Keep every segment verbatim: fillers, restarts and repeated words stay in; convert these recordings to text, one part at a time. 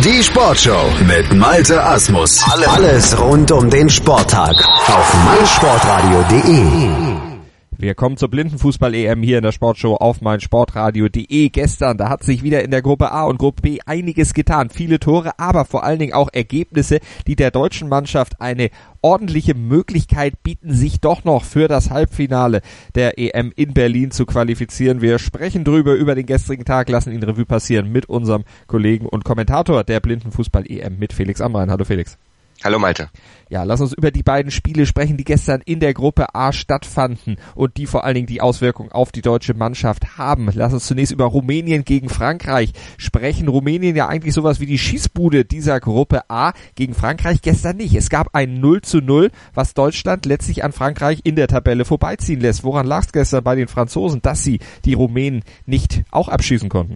Die Sportshow mit Malte Asmus. Alles rund um den Sporttag auf meinsportradio punkt de. Wir kommen zur Blindenfußball-E M hier in der Sportshow auf meinsportradio punkt de. Gestern, da hat sich wieder in der Gruppe A und Gruppe B einiges getan. Viele Tore, aber vor allen Dingen auch Ergebnisse, die der deutschen Mannschaft eine ordentliche Möglichkeit bieten, sich doch noch für das Halbfinale der E M in Berlin zu qualifizieren. Wir sprechen drüber, über den gestrigen Tag, lassen ihn Revue passieren mit unserem Kollegen und Kommentator der Blindenfußball-E M, mit Felix Amrain. Hallo Felix. Hallo Malte. Ja, lass uns über die beiden Spiele sprechen, die gestern in der Gruppe A stattfanden und die vor allen Dingen die Auswirkungen auf die deutsche Mannschaft haben. Lass uns zunächst über Rumänien gegen Frankreich sprechen. Rumänien ja eigentlich sowas wie die Schießbude dieser Gruppe A, gegen Frankreich gestern nicht. Es gab ein null zu null, was Deutschland letztlich an Frankreich in der Tabelle vorbeiziehen lässt. Woran lag es gestern bei den Franzosen, dass sie die Rumänen nicht auch abschießen konnten?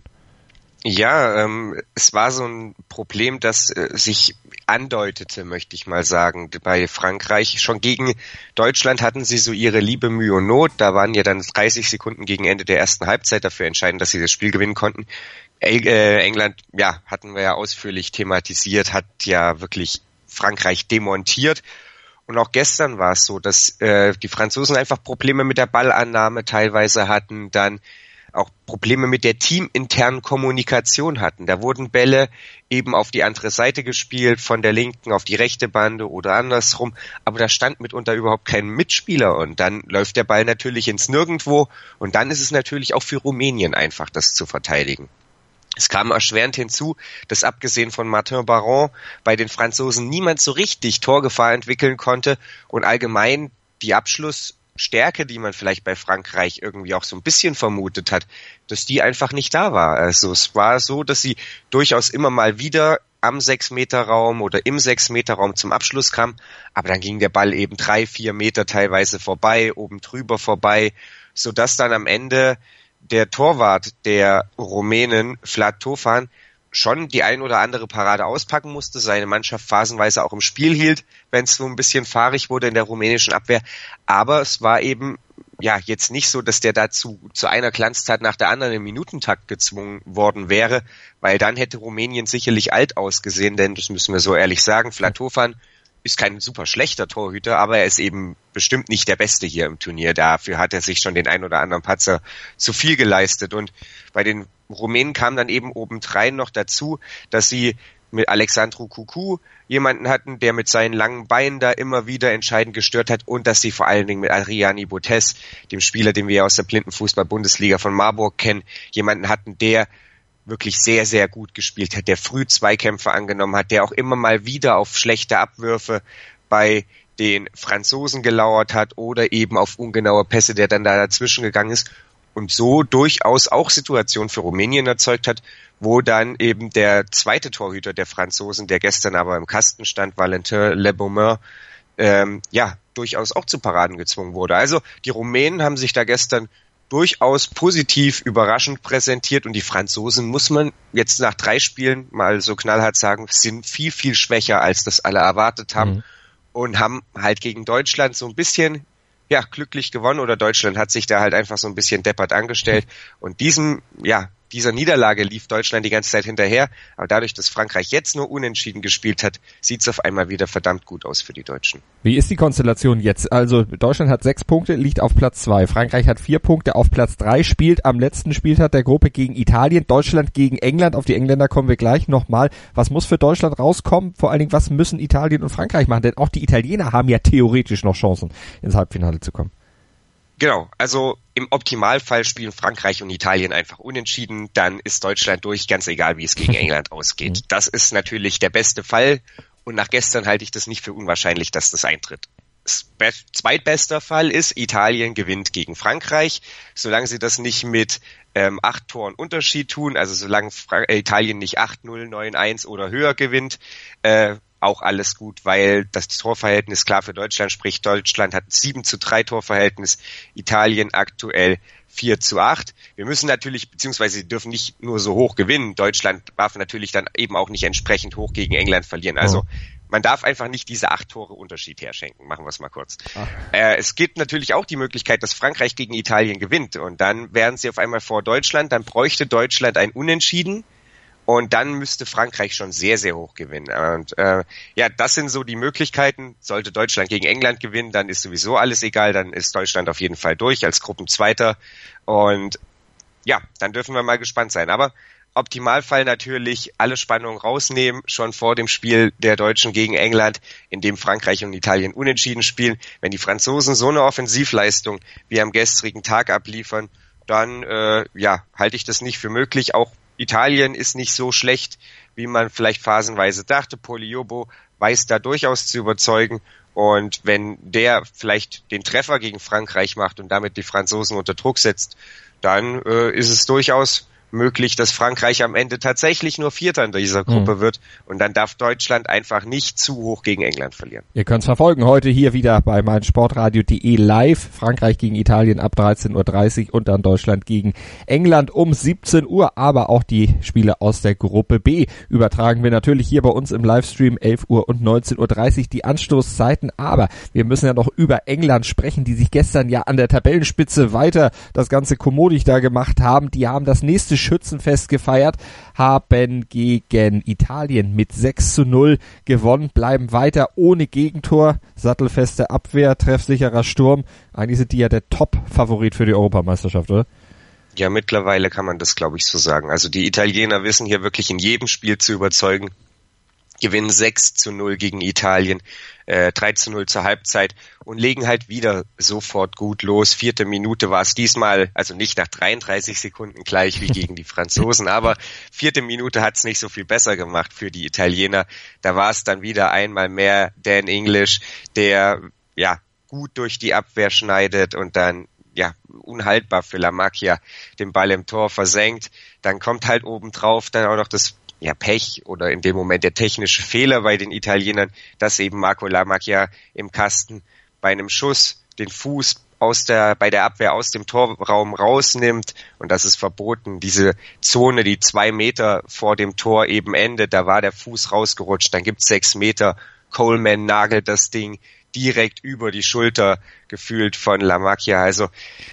Ja, ähm, es war so ein Problem, das äh, sich andeutete, möchte ich mal sagen, bei Frankreich. Schon gegen Deutschland hatten sie so ihre Liebe, Mühe und Not. Da waren ja dann dreißig Sekunden gegen Ende der ersten Halbzeit dafür entscheidend, dass sie das Spiel gewinnen konnten. Äh, England, ja, hatten wir ja ausführlich thematisiert, hat ja wirklich Frankreich demontiert. Und auch gestern war es so, dass äh, die Franzosen einfach Probleme mit der Ballannahme teilweise hatten, dann auch Probleme mit der teaminternen Kommunikation hatten. Da wurden Bälle eben auf die andere Seite gespielt, von der linken auf die rechte Bande oder andersrum, aber da stand mitunter überhaupt kein Mitspieler und dann läuft der Ball natürlich ins Nirgendwo und dann ist es natürlich auch für Rumänien einfach, das zu verteidigen. Es kam erschwerend hinzu, dass abgesehen von Martin Baron bei den Franzosen niemand so richtig Torgefahr entwickeln konnte und allgemein die Abschluss Stärke, die man vielleicht bei Frankreich irgendwie auch so ein bisschen vermutet hat, dass die einfach nicht da war. Also es war so, dass sie durchaus immer mal wieder am sechs-Meter-Raum oder im sechs-Meter-Raum zum Abschluss kam, aber dann ging der Ball eben drei, vier Meter teilweise vorbei, oben drüber vorbei, sodass dann am Ende der Torwart der Rumänen, Vlad Tofan, schon die ein oder andere Parade auspacken musste, seine Mannschaft phasenweise auch im Spiel hielt, wenn es so ein bisschen fahrig wurde in der rumänischen Abwehr. Aber es war eben ja jetzt nicht so, dass der dazu zu einer Glanztat nach der anderen im Minutentakt gezwungen worden wäre, weil dann hätte Rumänien sicherlich alt ausgesehen, denn das müssen wir so ehrlich sagen, Vlad Tofan ist kein super schlechter Torhüter, aber er ist eben bestimmt nicht der Beste hier im Turnier. Dafür hat er sich schon den ein oder anderen Patzer zu viel geleistet. Und bei den Rumänen kam dann eben obendrein noch dazu, dass sie mit Alexandru Cucu jemanden hatten, der mit seinen langen Beinen da immer wieder entscheidend gestört hat und dass sie vor allen Dingen mit Adriani Botez, dem Spieler, den wir aus der Blindenfußball-Bundesliga von Marburg kennen, jemanden hatten, der wirklich sehr, sehr gut gespielt hat, der früh Zweikämpfe angenommen hat, der auch immer mal wieder auf schlechte Abwürfe bei den Franzosen gelauert hat oder eben auf ungenaue Pässe, der dann da dazwischen gegangen ist und so durchaus auch Situationen für Rumänien erzeugt hat, wo dann eben der zweite Torhüter der Franzosen, der gestern aber im Kasten stand, Valentin Lebaumer, ähm, ja, durchaus auch zu Paraden gezwungen wurde. Also die Rumänen haben sich da gestern durchaus positiv überraschend präsentiert und die Franzosen, muss man jetzt nach drei Spielen mal so knallhart sagen, sind viel, viel schwächer, als das alle erwartet haben mhm. und haben halt gegen Deutschland so ein bisschen ja glücklich gewonnen oder Deutschland hat sich da halt einfach so ein bisschen deppert angestellt und diesem, ja, dieser Niederlage lief Deutschland die ganze Zeit hinterher, aber dadurch, dass Frankreich jetzt nur unentschieden gespielt hat, sieht es auf einmal wieder verdammt gut aus für die Deutschen. Wie ist die Konstellation jetzt? Also Deutschland hat sechs Punkte, liegt auf Platz zwei. Frankreich hat vier Punkte, auf Platz drei, spielt am letzten Spieltag der Gruppe gegen Italien. Deutschland gegen England, auf die Engländer kommen wir gleich nochmal. Was muss für Deutschland rauskommen? Vor allen Dingen, was müssen Italien und Frankreich machen? Denn auch die Italiener haben ja theoretisch noch Chancen, ins Halbfinale zu kommen. Genau, also im Optimalfall spielen Frankreich und Italien einfach unentschieden, dann ist Deutschland durch, ganz egal wie es gegen England ausgeht. Das ist natürlich der beste Fall und nach gestern halte ich das nicht für unwahrscheinlich, dass das eintritt. Zweitbester Fall ist, Italien gewinnt gegen Frankreich, solange sie das nicht mit ähm, acht Toren Unterschied tun, also solange Fra- äh, Italien nicht acht null, neun eins oder höher gewinnt, äh, auch alles gut, weil das Torverhältnis klar für Deutschland spricht. Deutschland hat sieben zu drei Torverhältnis, Italien aktuell vier zu acht. Wir müssen natürlich, beziehungsweise sie dürfen nicht nur so hoch gewinnen. Deutschland darf natürlich dann eben auch nicht entsprechend hoch gegen England verlieren. Also oh. man darf einfach nicht diese acht Tore Unterschied herschenken. Machen wir es mal kurz. Äh, es gibt natürlich auch die Möglichkeit, dass Frankreich gegen Italien gewinnt und dann wären sie auf einmal vor Deutschland. Dann bräuchte Deutschland ein Unentschieden Und dann müsste Frankreich schon sehr, sehr hoch gewinnen. Und äh, ja, das sind so die Möglichkeiten. Sollte Deutschland gegen England gewinnen, dann ist sowieso alles egal. Dann ist Deutschland auf jeden Fall durch als Gruppenzweiter. Und ja, dann dürfen wir mal gespannt sein. Aber Optimalfall natürlich alle Spannungen rausnehmen, schon vor dem Spiel der Deutschen gegen England, in dem Frankreich und Italien unentschieden spielen. Wenn die Franzosen so eine Offensivleistung wie am gestrigen Tag abliefern, dann äh, ja, halte ich das nicht für möglich. Auch Italien ist nicht so schlecht, wie man vielleicht phasenweise dachte. Poliobo weiß da durchaus zu überzeugen. Und wenn der vielleicht den Treffer gegen Frankreich macht und damit die Franzosen unter Druck setzt, dann äh, ist es durchaus möglich, dass Frankreich am Ende tatsächlich nur Vierter in dieser Gruppe mhm. wird. Und dann darf Deutschland einfach nicht zu hoch gegen England verlieren. Ihr könnt es verfolgen heute hier wieder bei meinsportradio punkt de live. Frankreich gegen Italien ab dreizehn Uhr dreißig und dann Deutschland gegen England um siebzehn Uhr. Aber auch die Spiele aus der Gruppe B übertragen wir natürlich hier bei uns im Livestream elf Uhr und neunzehn Uhr dreißig die Anstoßzeiten. Aber wir müssen ja noch über England sprechen, die sich gestern ja an der Tabellenspitze weiter das ganze kommodig da gemacht haben. Die haben das nächste Schützenfest gefeiert, haben gegen Italien mit sechs zu null gewonnen, bleiben weiter ohne Gegentor, sattelfeste Abwehr, treffsicherer Sturm. Eigentlich sind die ja der Top-Favorit für die Europameisterschaft, oder? Ja, mittlerweile kann man das, glaube ich, so sagen. Also die Italiener wissen hier wirklich in jedem Spiel zu überzeugen, gewinnen sechs zu null gegen Italien, äh, drei zu null zur Halbzeit und legen halt wieder sofort gut los. Vierte Minute war es diesmal, also nicht nach dreiunddreißig Sekunden gleich wie gegen die Franzosen, aber vierte Minute hat es nicht so viel besser gemacht für die Italiener. Da war es dann wieder einmal mehr Dan English, der ja gut durch die Abwehr schneidet und dann ja unhaltbar für La Macchia den Ball im Tor versenkt. Dann kommt halt obendrauf dann auch noch das ja Pech oder in dem Moment der technische Fehler bei den Italienern, dass eben Marco La Macchia im Kasten bei einem Schuss den Fuß aus der bei der Abwehr aus dem Torraum rausnimmt und das ist verboten. Diese Zone, die zwei Meter vor dem Tor eben endet, da war der Fuß rausgerutscht, dann gibt's sechs Meter. Coleman nagelt das Ding direkt über die Schulter gefühlt von La Macchia. Also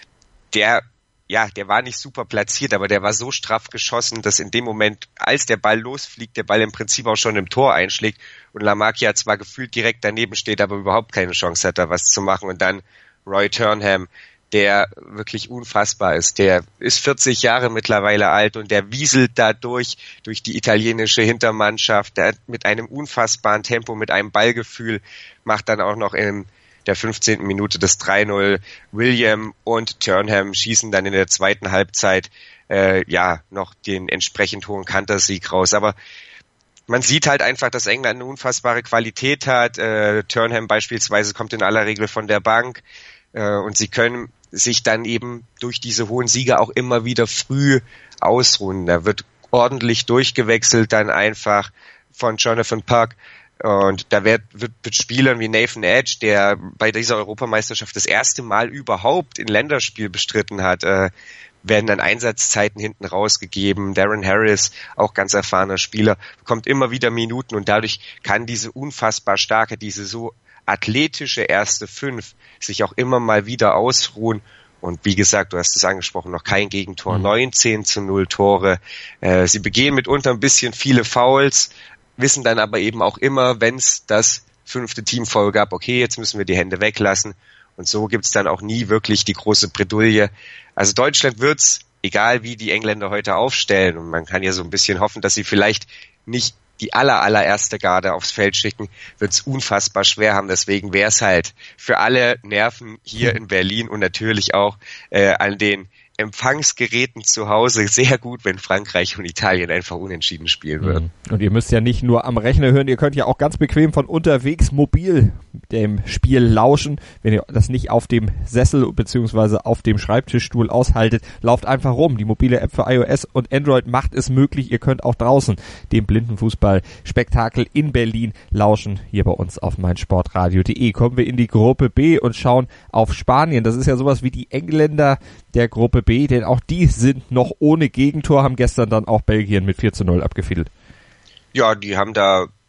der Ja, der war nicht super platziert, aber der war so straff geschossen, dass in dem Moment, als der Ball losfliegt, der Ball im Prinzip auch schon im Tor einschlägt und La Macchia zwar gefühlt direkt daneben steht, aber überhaupt keine Chance hat, da was zu machen. Und dann Roy Turnham, der wirklich unfassbar ist. Der ist vierzig Jahre mittlerweile alt und der wieselt da durch, durch die italienische Hintermannschaft, der mit einem unfassbaren Tempo, mit einem Ballgefühl, macht dann auch noch im der fünfzehnten Minute das drei null. William und Turnham schießen dann in der zweiten Halbzeit äh, ja noch den entsprechend hohen Kantersieg raus. Aber man sieht halt einfach, dass England eine unfassbare Qualität hat. Äh, Turnham beispielsweise kommt in aller Regel von der Bank äh, und sie können sich dann eben durch diese hohen Siege auch immer wieder früh ausruhen. Da wird ordentlich durchgewechselt dann einfach von Jonathan Park. Und da wird, wird mit Spielern wie Nathan Edge, der bei dieser Europameisterschaft das erste Mal überhaupt in Länderspiel bestritten hat, äh, werden dann Einsatzzeiten hinten rausgegeben. Darren Harris, auch ganz erfahrener Spieler, bekommt immer wieder Minuten und dadurch kann diese unfassbar starke, diese so athletische erste Fünf sich auch immer mal wieder ausruhen. Und wie gesagt, du hast es angesprochen, noch kein Gegentor, mhm. neunzehn zu null Tore. Äh, sie begehen mitunter ein bisschen viele Fouls, wissen dann aber eben auch immer, wenn es das fünfte Teamfoul gab, okay, jetzt müssen wir die Hände weglassen. Und so gibt's dann auch nie wirklich die große Bredouille. Also Deutschland wird's, egal wie die Engländer heute aufstellen, und man kann ja so ein bisschen hoffen, dass sie vielleicht nicht die aller, allererste Garde aufs Feld schicken, wird's unfassbar schwer haben. Deswegen wäre es halt für alle Nerven hier in Berlin und natürlich auch äh, an den Empfangsgeräten zu Hause sehr gut, wenn Frankreich und Italien einfach unentschieden spielen würden. Und ihr müsst ja nicht nur am Rechner hören, ihr könnt ja auch ganz bequem von unterwegs mobil dem Spiel lauschen. Wenn ihr das nicht auf dem Sessel bzw. auf dem Schreibtischstuhl aushaltet, lauft einfach rum. Die mobile App für iOS und Android macht es möglich. Ihr könnt auch draußen dem Blindenfußball-Spektakel in Berlin lauschen. Hier bei uns auf meinsportradio punkt de. Kommen wir in die Gruppe B und schauen auf Spanien. Das ist ja sowas wie die Engländer der Gruppe B, denn auch die sind noch ohne Gegentor, haben gestern dann auch Belgien mit vier zu null abgefädelt. Ja, die haben da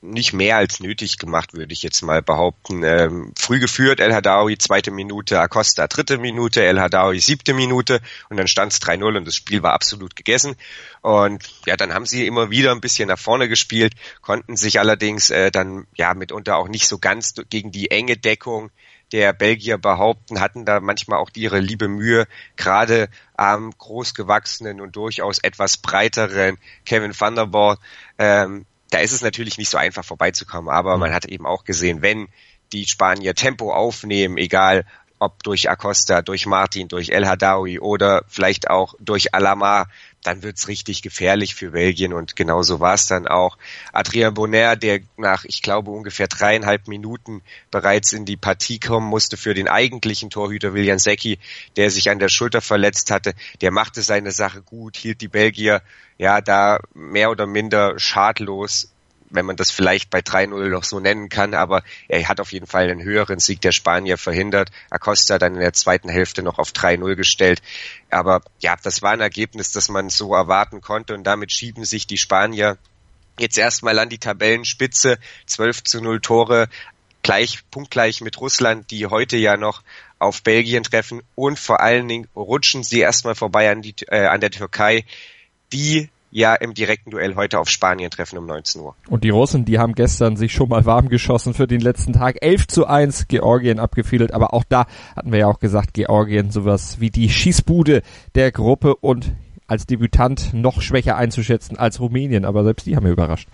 nicht mehr als nötig gemacht, würde ich jetzt mal behaupten. Ähm, früh geführt, El Hadaoui zweite Minute, Acosta dritte Minute, El Hadaoui siebte Minute und dann stand es drei null und das Spiel war absolut gegessen. Und ja, dann haben sie immer wieder ein bisschen nach vorne gespielt, konnten sich allerdings äh, dann ja mitunter auch nicht so ganz gegen die enge Deckung der Belgier behaupten, hatten da manchmal auch ihre liebe Mühe, gerade am großgewachsenen und durchaus etwas breiteren Kevin van der Boer. Ähm, da ist es natürlich nicht so einfach vorbeizukommen, aber man hat eben auch gesehen, wenn die Spanier Tempo aufnehmen, egal ob durch Acosta, durch Martin, durch El Hadaoui oder vielleicht auch durch Alamar, dann wird's richtig gefährlich für Belgien und genauso war es dann auch. Adrien Bonner, der nach, ich glaube, ungefähr dreieinhalb Minuten bereits in die Partie kommen musste für den eigentlichen Torhüter Willian Secchi, der sich an der Schulter verletzt hatte, der machte seine Sache gut, hielt die Belgier ja da mehr oder minder schadlos, wenn man das vielleicht bei drei null noch so nennen kann, aber er hat auf jeden Fall einen höheren Sieg der Spanier verhindert. Acosta dann in der zweiten Hälfte noch auf drei null gestellt. Aber ja, das war ein Ergebnis, das man so erwarten konnte und damit schieben sich die Spanier jetzt erstmal an die Tabellenspitze. zwölf zu null Tore, gleich, punktgleich mit Russland, die heute ja noch auf Belgien treffen und vor allen Dingen rutschen sie erstmal vorbei an, die, äh, an der Türkei, die ja im direkten Duell heute auf Spanien treffen um neunzehn Uhr. Und die Russen, die haben gestern sich schon mal warm geschossen für den letzten Tag. elf zu eins Georgien abgefedelt, aber auch da hatten wir ja auch gesagt, Georgien sowas wie die Schießbude der Gruppe und als Debütant noch schwächer einzuschätzen als Rumänien, aber selbst die haben wir überrascht.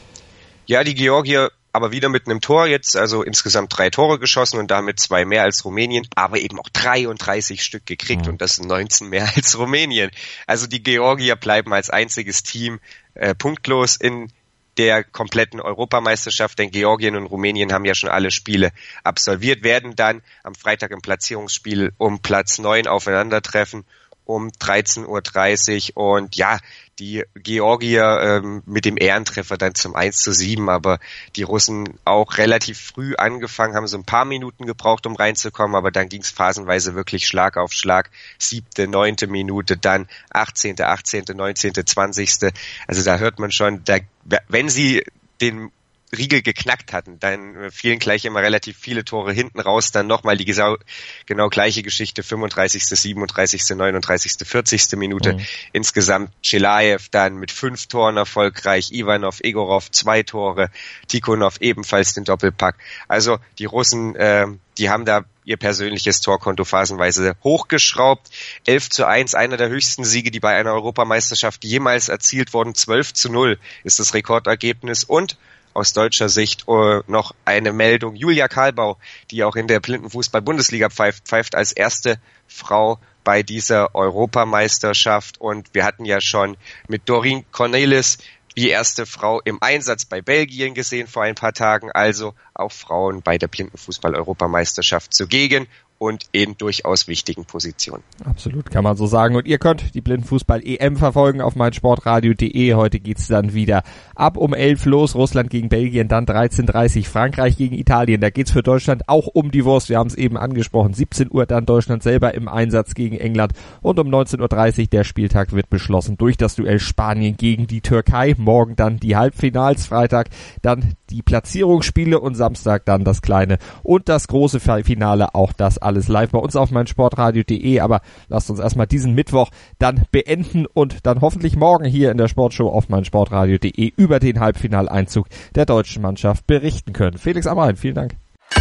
Ja, die Georgier aber wieder mit einem Tor jetzt, also insgesamt drei Tore geschossen und damit zwei mehr als Rumänien, aber eben auch dreiunddreißig Stück gekriegt mhm. und das sind neunzehn mehr als Rumänien. Also die Georgier bleiben als einziges Team äh, punktlos in der kompletten Europameisterschaft, denn Georgien und Rumänien haben ja schon alle Spiele absolviert, werden dann am Freitag im Platzierungsspiel um Platz neun aufeinandertreffen um dreizehn Uhr dreißig und ja, die Georgier ähm, mit dem Ehrentreffer dann zum eins zu sieben, aber die Russen auch relativ früh angefangen, haben so ein paar Minuten gebraucht, um reinzukommen, aber dann ging es phasenweise wirklich Schlag auf Schlag, siebte, neunte Minute, dann achtzehnte, achtzehnte, neunzehnte, zwanzigste Also da hört man schon, da, wenn sie den Riegel geknackt hatten, dann fielen gleich immer relativ viele Tore hinten raus, dann nochmal die genau, genau gleiche Geschichte, fünfunddreißigste, siebenunddreißigste, neununddreißigste, vierzigste Minute. Mhm. Insgesamt Chelaev dann mit fünf Toren erfolgreich, Ivanov, Egorov zwei Tore, Tikhonov ebenfalls den Doppelpack. Also die Russen, äh, die haben da ihr persönliches Torkonto phasenweise hochgeschraubt. elf zu eins, einer der höchsten Siege, die bei einer Europameisterschaft jemals erzielt wurden. zwölf zu null ist das Rekordergebnis und aus deutscher Sicht uh, noch eine Meldung. Julia Karlbau, die auch in der Blindenfußball-Bundesliga pfeift, pfeift als erste Frau bei dieser Europameisterschaft. Und wir hatten ja schon mit Doreen Cornelis die erste Frau im Einsatz bei Belgien gesehen vor ein paar Tagen. Also auch Frauen bei der Blindenfußball-Europameisterschaft zugegen und in durchaus wichtigen Positionen. Absolut, kann man so sagen. Und ihr könnt die Blindenfußball-E M verfolgen auf meinsportradio punkt de. Heute geht's dann wieder ab um elf los. Russland gegen Belgien, dann dreizehn Uhr dreißig Frankreich gegen Italien. Da geht's für Deutschland auch um die Wurst. Wir haben es eben angesprochen. siebzehn Uhr dann Deutschland selber im Einsatz gegen England. Und um neunzehn Uhr dreißig der Spieltag wird beschlossen durch das Duell Spanien gegen die Türkei. Morgen dann die Halbfinals, Freitag dann die Platzierungsspiele und Samstag dann das kleine und das große Finale. Auch das alles live bei uns auf meinsportradio punkt de, aber lasst uns erstmal diesen Mittwoch dann beenden und dann hoffentlich morgen hier in der Sportshow auf meinsportradio punkt de über den Halbfinaleinzug der deutschen Mannschaft berichten können. Felix Amrain, vielen Dank.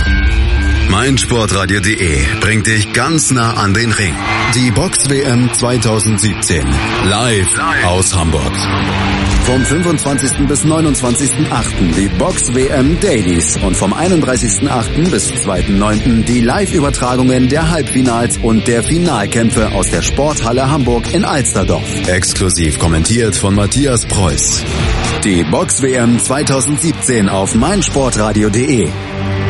meinsportradio punkt de bringt dich ganz nah an den Ring. Die Box-W M zwanzig siebzehn. Live aus Hamburg. Vom fünfundzwanzigsten bis neunundzwanzigsten achten die Box-W M Dailies und vom einunddreißigsten achten bis zweiten neunten die Live-Übertragungen der Halbfinals und der Finalkämpfe aus der Sporthalle Hamburg in Alsterdorf. Exklusiv kommentiert von Matthias Preuß. Die Box-W M zwanzig siebzehn auf meinsportradio punkt de.